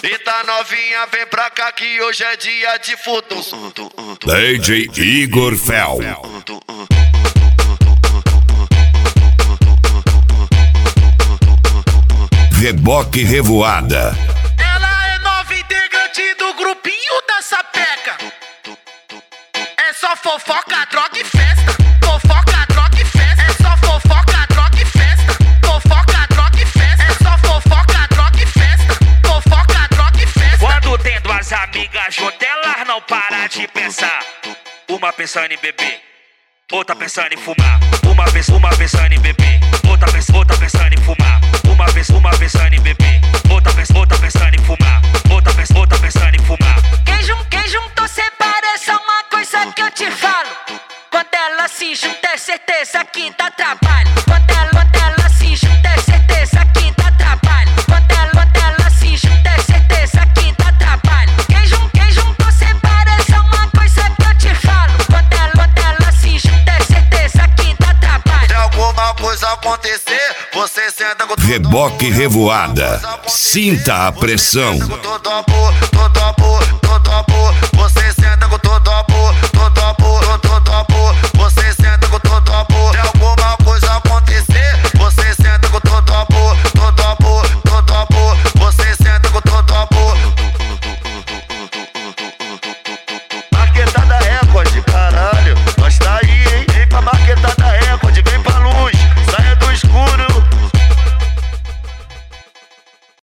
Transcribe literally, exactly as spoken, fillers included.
Eita novinha, vem pra cá que hoje é dia de futum. D J Igor Fel. Reboque Revoada. Ela é nova integrante do grupinho da sapeca. É só fofoca, droga e festa. Fofoca, droga e festa. É só fofoca, droga e festa. Fofoca, droga e festa. É só fofoca, droga e festa. Fofoca, droga e festa. Quando tem duas amigas juntas, elas não param de pensar. Uma pensando em beber, outra pensando em fumar. Uma vez, uma pensando em beber, outra vez, outra pensando em fumar. Uma vez, uma pensando em beber, outra vez, outra pensando em fumar. Outra vez, outra pensando em fumar. Quem, jun, quem juntou separa, é só uma coisa que eu te falo. Quando ela se junta é certeza que dá trabalho. Quando ela, quando ela se junta é certeza que dá trabalho. Quando ela, quando ela se junta é certeza que dá trabalho. Quem, jun, quem juntou separa, é só uma coisa que eu te falo. Quando ela, quando ela se junta é certeza que dá trabalho. Se alguma coisa acontecer, você senta com todo Reboque Revoada. Sinta a pressão. todo amor, todo amor, todo amor. Você